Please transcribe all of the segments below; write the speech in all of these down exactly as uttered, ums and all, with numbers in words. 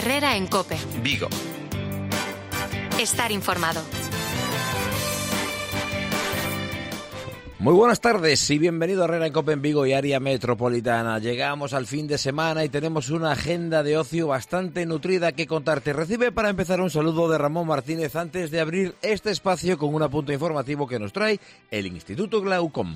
Herrera en COPE. Vigo. Estar informado. Muy buenas tardes y bienvenido a Herrera en COPE en Vigo y área metropolitana. Llegamos al fin de semana y tenemos una agenda de ocio bastante nutrida que contarte. Recibe para empezar un saludo de Ramón Martínez antes de abrir este espacio con un apunte informativo que nos trae el Instituto Glaucom.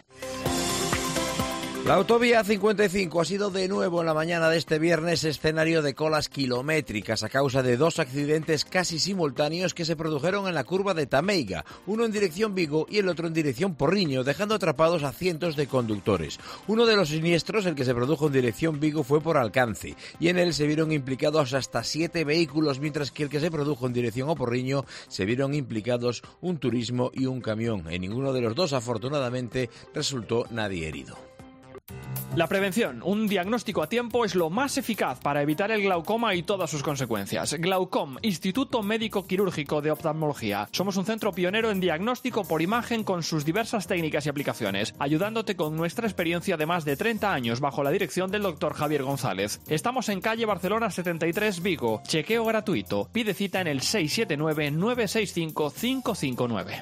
La autovía cincuenta y cinco ha sido de nuevo en la mañana de este viernes escenario de colas kilométricas a causa de dos accidentes casi simultáneos que se produjeron en la curva de Tameiga, uno en dirección Vigo y el otro en dirección Porriño, dejando atrapados a cientos de conductores. Uno de los siniestros, el que se produjo en dirección Vigo, fue por alcance y en él se vieron implicados hasta siete vehículos, mientras que el que se produjo en dirección a Porriño se vieron implicados un turismo y un camión. En ninguno de los dos, afortunadamente, resultó nadie herido. La prevención, un diagnóstico a tiempo, es lo más eficaz para evitar el glaucoma y todas sus consecuencias. Glaucom, Instituto Médico Quirúrgico de Oftalmología. Somos un centro pionero en diagnóstico por imagen con sus diversas técnicas y aplicaciones, ayudándote con nuestra experiencia de más de treinta años bajo la dirección del doctor Javier González. Estamos en calle Barcelona setenta y tres, Vigo. Chequeo gratuito. Pide cita en el seis siete nueve, nueve seis cinco, cinco cinco nueve.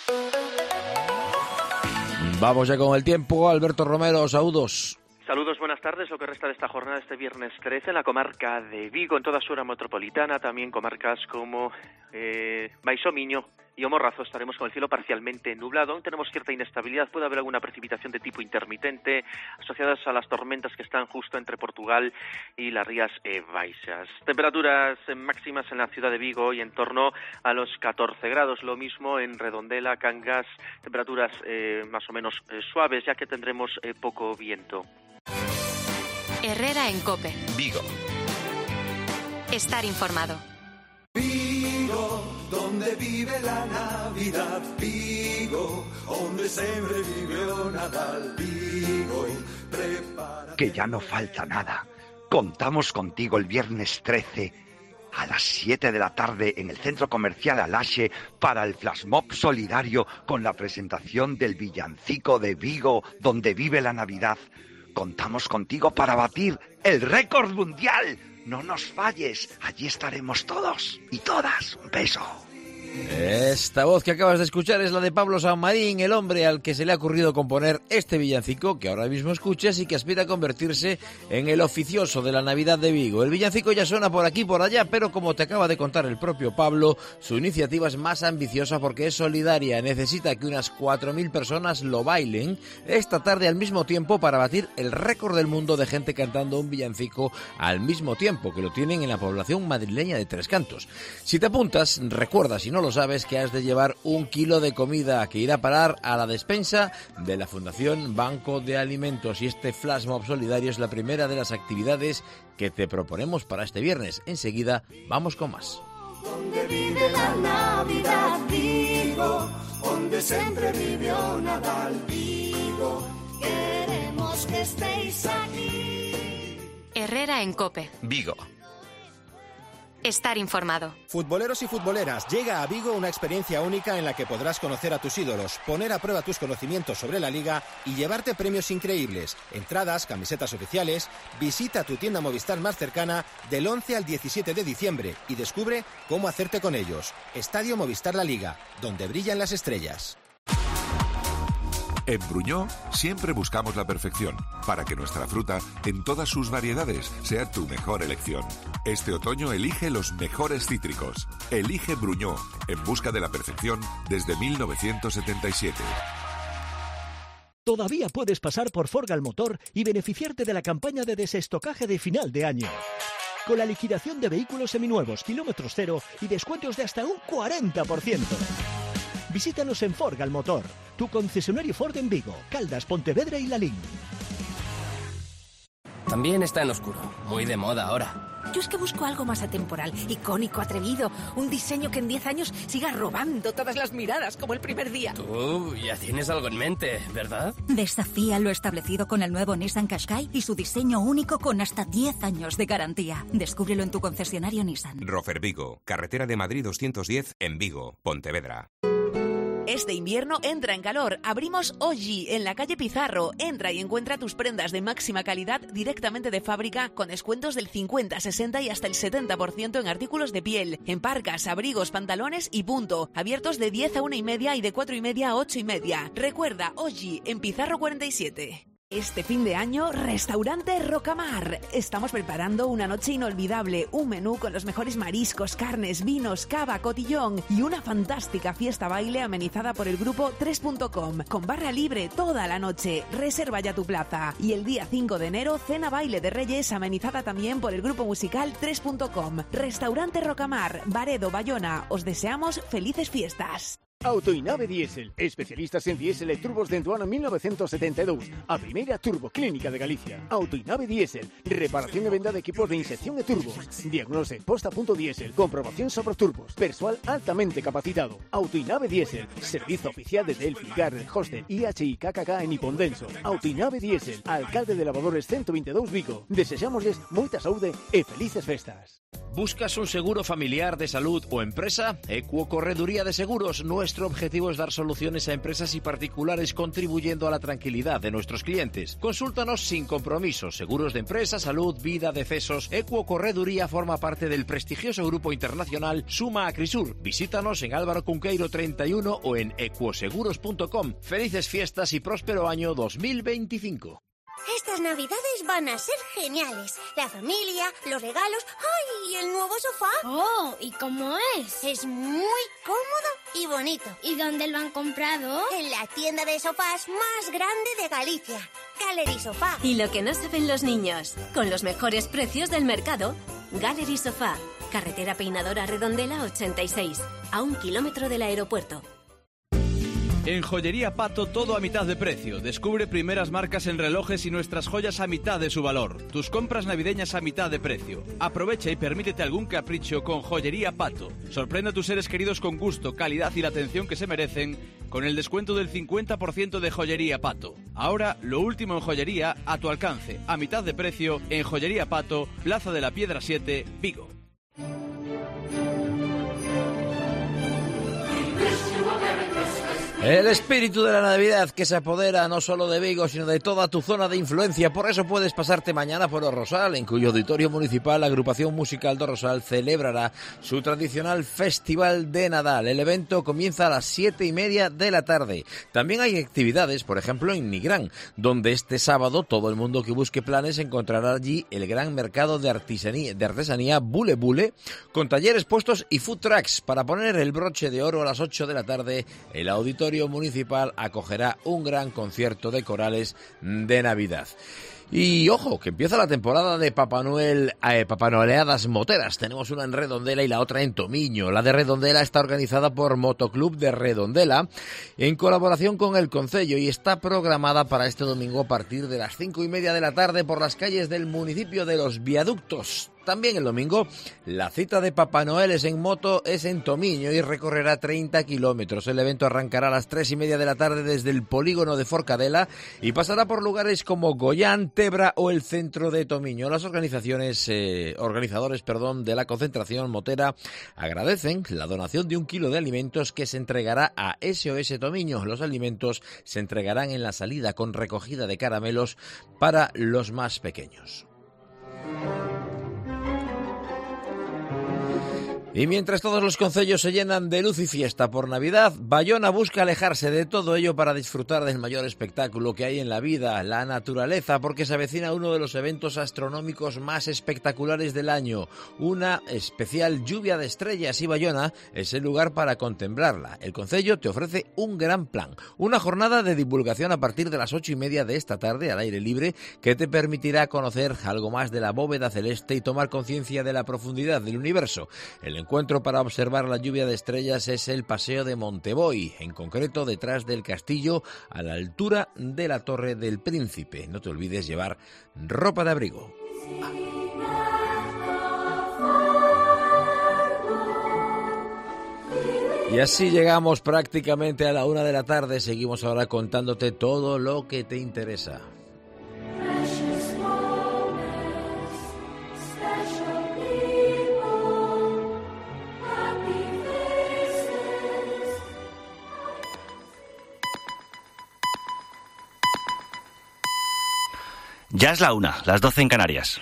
Vamos ya con el tiempo. Alberto Romero, saludos. Saludos, buenas tardes. Lo que resta de esta jornada, este viernes trece, en la comarca de Vigo, en toda su área metropolitana, también comarcas como eh, Baixo Miño y O Morrazo, estaremos con el cielo parcialmente nublado. Aún tenemos cierta inestabilidad, puede haber alguna precipitación de tipo intermitente asociadas a las tormentas que están justo entre Portugal y las Rías eh, Baixas. Temperaturas eh, máximas en la ciudad de Vigo y en torno a los catorce grados, lo mismo en Redondela, Cangas, temperaturas eh, más o menos eh, suaves, ya que tendremos eh, poco viento. Herrera en COPE. Vigo. Estar informado. Vigo, donde vive la Navidad. Vigo, donde siempre vive Nadal. Vigo, prepara... Que ya no falta nada. Contamos contigo el viernes trece a las siete de la tarde en el Centro Comercial Alaxe para el Flashmob solidario con la presentación del villancico de Vigo, donde vive la Navidad. Contamos contigo para batir el récord mundial. No nos falles, allí estaremos todos y todas. Un beso. Esta voz que acabas de escuchar es la de Pablo Sanmarín, el hombre al que se le ha ocurrido componer este villancico que ahora mismo escuchas y que aspira a convertirse en el oficioso de la Navidad de Vigo. El villancico ya suena por aquí y por allá, pero como te acaba de contar el propio Pablo, su iniciativa es más ambiciosa porque es solidaria. Necesita que unas cuatro mil personas lo bailen esta tarde al mismo tiempo para batir el récord del mundo de gente cantando un villancico al mismo tiempo, que lo tienen en la población madrileña de Tres Cantos. Si te apuntas, recuerda, si no lo sabes, que has de llevar un kilo de comida que irá a parar a la despensa de la Fundación Banco de Alimentos. Y este Flash Mob solidario es la primera de las actividades que te proponemos para este viernes. Enseguida vamos con más. Donde vive la Navidad, Vigo, donde siempre vivió Nadal, Vigo, queremos que estéis aquí. Herrera en COPE. Vigo. Estar informado. Futboleros y futboleras, llega a Vigo una experiencia única en la que podrás conocer a tus ídolos, poner a prueba tus conocimientos sobre la liga y llevarte premios increíbles, entradas, camisetas oficiales. Visita tu tienda Movistar más cercana del once al diecisiete de diciembre y descubre cómo hacerte con ellos. Estadio Movistar La Liga, donde brillan las estrellas. En Bruñó siempre buscamos la perfección para que nuestra fruta, en todas sus variedades, sea tu mejor elección. Este otoño elige los mejores cítricos. Elige Bruñó, en busca de la perfección desde mil novecientos setenta y siete. Todavía puedes pasar por Forgal Motor y beneficiarte de la campaña de desestocaje de final de año. Con la liquidación de vehículos seminuevos, kilómetros cero y descuentos de hasta un cuarenta por ciento. Visítanos en Forgal Motor, tu concesionario Ford en Vigo, Caldas, Pontevedra y Lalín. También está en oscuro, muy de moda ahora. Yo es que busco algo más atemporal, icónico, atrevido, un diseño que en diez años siga robando todas las miradas como el primer día. Tú ya tienes algo en mente, ¿verdad? Desafía lo establecido con el nuevo Nissan Qashqai y su diseño único con hasta diez años de garantía. Descúbrelo en tu concesionario Nissan. Rofer Vigo, carretera de Madrid doscientos diez en Vigo, Pontevedra. Este invierno entra en calor. Abrimos Oji en la calle Pizarro. Entra y encuentra tus prendas de máxima calidad directamente de fábrica con descuentos del cincuenta, sesenta y hasta el setenta por ciento en artículos de piel, en parcas, abrigos, pantalones y punto. Abiertos de diez a una y media y de cuatro y media a ocho y media. Recuerda, Oji en Pizarro cuarenta y siete. Este fin de año, Restaurante Rocamar. Estamos preparando una noche inolvidable, un menú con los mejores mariscos, carnes, vinos, cava, cotillón y una fantástica fiesta baile amenizada por el grupo tres punto com, con barra libre toda la noche. Reserva ya tu plaza. Y el día cinco de enero, cena baile de Reyes amenizada también por el grupo musical tres punto com. Restaurante Rocamar, Baredo, Bayona. Os deseamos felices fiestas. Autoinave Diesel, especialistas en diésel e turbos dende o ano mil novecentos setenta e dous, a primeira turboclínica de Galicia. Autoinave Diesel, reparación e venda de equipos de inserción e turbos, diagnose posta punto diésel, comprobación sobre turbos, persoal altamente capacitado. Autoinave Diesel, servizo oficial de Delphi, Garrett, Hostel, I H I, K K K e Nippon Denso. Autoinave Diesel, alcalde de Lavadores ciento veinte e dous Vigo. Desexámosles moita saúde e felices festas. ¿Buscas un seguro familiar de salud o empresa? Equo Correduría de Seguros. Nuestro objetivo es dar soluciones a empresas y particulares contribuyendo a la tranquilidad de nuestros clientes. Consúltanos sin compromiso. Seguros de empresa, salud, vida, decesos. Equo Correduría forma parte del prestigioso grupo internacional Suma Acrisur. Visítanos en Álvaro Cunqueiro treinta y uno o en equoseguros punto com. Felices fiestas y próspero año dos mil veinticinco. Estas navidades van a ser geniales. La familia, los regalos... ¡Ay! ¿Y el nuevo sofá? ¡Oh! ¿Y cómo es? Es muy cómodo y bonito. ¿Y dónde lo han comprado? En la tienda de sofás más grande de Galicia. Gallery Sofá. Y lo que no saben los niños. Con los mejores precios del mercado. Gallery Sofá. Carretera Peinadora Redondela ochenta y seis. A un kilómetro del aeropuerto. En Joyería Pato todo a mitad de precio. Descubre primeras marcas en relojes y nuestras joyas a mitad de su valor. Tus compras navideñas a mitad de precio. Aprovecha y permítete algún capricho con Joyería Pato. Sorprende a tus seres queridos con gusto, calidad y la atención que se merecen con el descuento del cincuenta por ciento de Joyería Pato. Ahora, lo último en joyería a tu alcance, a mitad de precio en Joyería Pato, Plaza de la Piedra siete, Vigo. El espíritu de la Navidad que se apodera no solo de Vigo, sino de toda tu zona de influencia. Por eso puedes pasarte mañana por O Rosal, en cuyo auditorio municipal la agrupación musical do Rosal celebrará su tradicional Festival de Nadal. El evento comienza a las siete y media de la tarde. También hay actividades, por ejemplo, en Nigrán, donde este sábado todo el mundo que busque planes encontrará allí el gran mercado de artesanía, de artesanía Bule Bule, con talleres puestos y food trucks. Para poner el broche de oro a las ocho de la tarde, el auditorio municipal acogerá un gran concierto de corales de Navidad. Y ojo, que empieza la temporada de Papá Noel, eh, Papá Noeleadas moteras. Tenemos una en Redondela y la otra en Tomiño. La de Redondela está organizada por Motoclub de Redondela en colaboración con el Concello y está programada para este domingo a partir de las cinco y media de la tarde por las calles del municipio de Los Viaductos. También el domingo, la cita de Papá Noel es en moto, es en Tomiño y recorrerá treinta kilómetros. El evento arrancará a las tres y media de la tarde desde el polígono de Forcadela y pasará por lugares como Goyán, Tebra o el centro de Tomiño. Las organizaciones, eh, organizadores perdón, de la concentración motera agradecen la donación de un kilo de alimentos que se entregará a S O S Tomiño. Los alimentos se entregarán en la salida con recogida de caramelos para los más pequeños. Y mientras todos los concellos se llenan de luz y fiesta por Navidad, Bayona busca alejarse de todo ello para disfrutar del mayor espectáculo que hay en la vida, la naturaleza, porque se avecina uno de los eventos astronómicos más espectaculares del año, una especial lluvia de estrellas, y Bayona es el lugar para contemplarla. El concello te ofrece un gran plan, una jornada de divulgación a partir de las ocho y media de esta tarde al aire libre que te permitirá conocer algo más de la bóveda celeste y tomar conciencia de la profundidad del universo. El encuentro para observar la lluvia de estrellas es el Paseo de Monteboy, en concreto detrás del castillo a la altura de la Torre del Príncipe. No te olvides llevar ropa de abrigo. Y así llegamos prácticamente a la una de la tarde. Seguimos ahora contándote todo lo que te interesa. Ya es la una, las doce en Canarias.